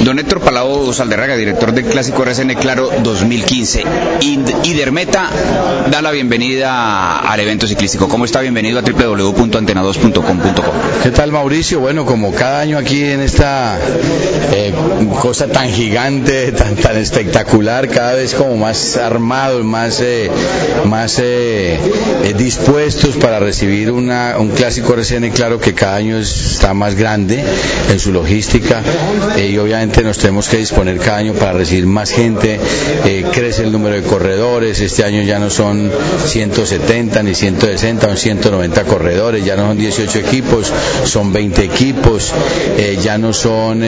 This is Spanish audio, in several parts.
Don Héctor Palau Salderraga, director del Clásico RCN Claro 2015. Idermeta da la bienvenida al evento ciclístico. ¿Cómo está? Bienvenido a www.antena2.com.co. ¿Qué tal, Mauricio? Bueno, como cada año aquí en esta cosa tan gigante, tan espectacular, cada vez como más armados, más dispuestos para recibir un Clásico RCN Claro que cada año está más grande en su logística, y obviamente nos tenemos que disponer cada año para recibir más gente. Crece el número de corredores. Este año ya no son 170 ni 160, son 190 corredores, ya no son 18 equipos, son 20 equipos, ya no son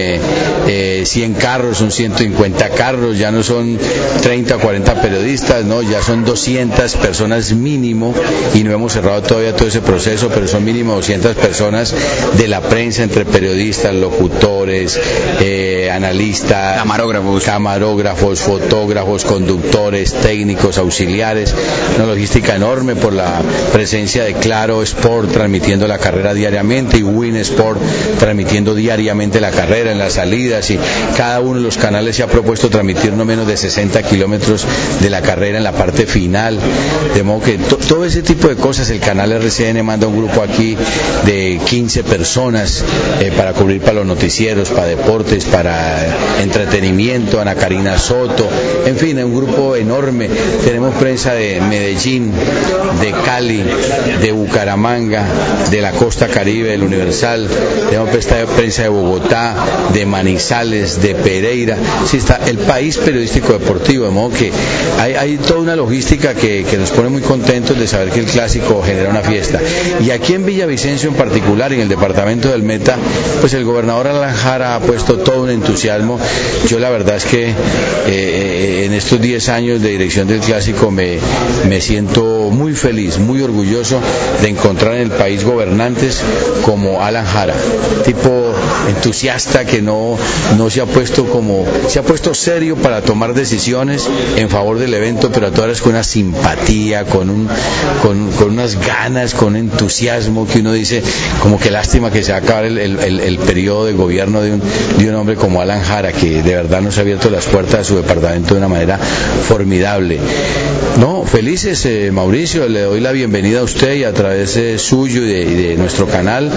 100 carros, son 150 carros, ya no son 30 o 40 periodistas, no, ya son 200 personas mínimo, y no hemos cerrado todavía todo ese proceso, pero son mínimo 200 personas de la prensa, entre periodistas, locutores, analistas, camarógrafos, fotógrafos, conductores, técnicos, auxiliares. Una logística enorme por la presencia de Claro Sport transmitiendo la carrera diariamente, y Win Sport transmitiendo diariamente la carrera en las salidas, y cada uno de los canales se ha propuesto transmitir no menos de 60 kilómetros de la carrera en la parte final, de modo que todo ese tipo de cosas. El canal RCN manda un grupo aquí de 15 personas para cubrir para los noticieros, para deportes, para entretenimiento, Ana Karina Soto, en fin, es un grupo enorme. Tenemos prensa de Medellín, de Cali, de Bucaramanga, de la Costa Caribe, del Universal, tenemos prensa de Bogotá, de Manizales, de Pereira. Sí, está el país periodístico deportivo, de modo que hay toda una logística que nos pone muy contentos de saber que el Clásico genera una fiesta. Y aquí en Villavicencio en particular, en el departamento del Meta, pues el gobernador Alan Jara ha puesto todo un entusiasmo. Yo la verdad es que en estos 10 años de dirección del Clásico me siento muy feliz, muy orgulloso de encontrar en el país gobernantes como Alan Jara, tipo entusiasta que no se ha puesto serio para tomar decisiones en favor del evento, pero a todas con una simpatía, con unas ganas, con entusiasmo, que uno dice como que lástima que se va a acabar el periodo de gobierno de un hombre como Alan Jara, que de verdad nos ha abierto las puertas de su departamento de una manera formidable. No, felices, Mauricio, le doy la bienvenida a usted, y a través suyo y de nuestro canal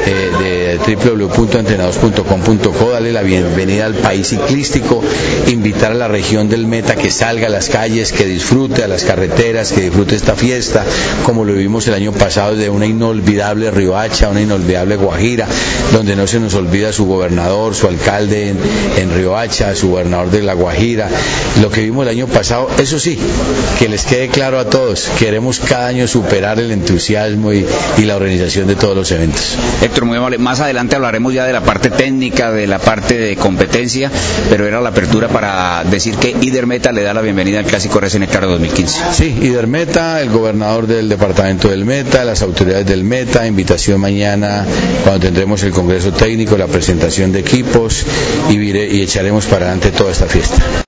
de www.antena2.com.co, darle la bienvenida al país ciclístico, invitar a la región del Meta que salga a las calles, que disfrute a las carreteras, que disfrute esta fiesta, como lo vivimos el año pasado, de una inolvidable Riohacha, una inolvidable Guajira, donde no se nos olvida su gobernador, su alcalde en Riohacha, su gobernador de la Guajira, lo que vimos el año pasado. Eso sí, que les quede claro a todos, queremos cada año superar el entusiasmo y la organización de todos los eventos. Héctor, muy amable. Más adelante hablaremos ya de la parte técnica, de la parte de competencia, pero era la apertura para decir que Idermeta le da la bienvenida al Clásico RCN Claro 2015. Sí, Idermeta, el gobernador del departamento del Meta, las autoridades del Meta, invitación mañana cuando tendremos el congreso técnico, la presentación de equipos, y echaremos para adelante toda esta fiesta.